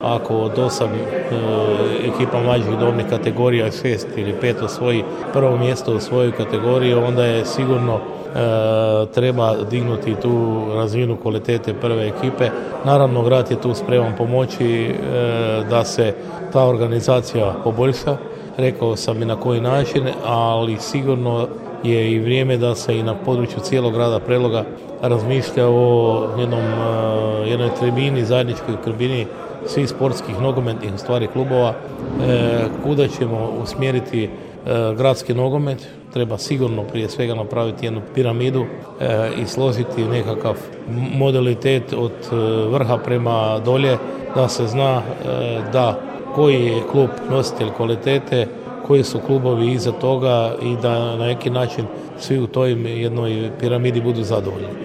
ako od 8 ekipa mlađih dobnih kategorija 6 ili 5 osvoji prvo mjesto u svojoj kategoriji, onda je sigurno treba dignuti tu razinu kvalitete prve ekipe. Naravno, grad je tu spreman pomoći da se ta organizacija poboljša. Rekao sam i na koji način, ali sigurno je i vrijeme da se i na području cijelog grada Preloga razmišlja o jednoj tribini, zajedničkoj tribini svih sportskih nogometnih stvari klubova, kuda ćemo usmjeriti gradski nogomet. Treba sigurno prije svega napraviti jednu piramidu i složiti nekakav modalitet od vrha prema dolje, da se zna da koji je klub nositelj kvalitete, koji su klubovi iza toga i da na neki način svi u toj jednoj piramidi budu zadovoljni.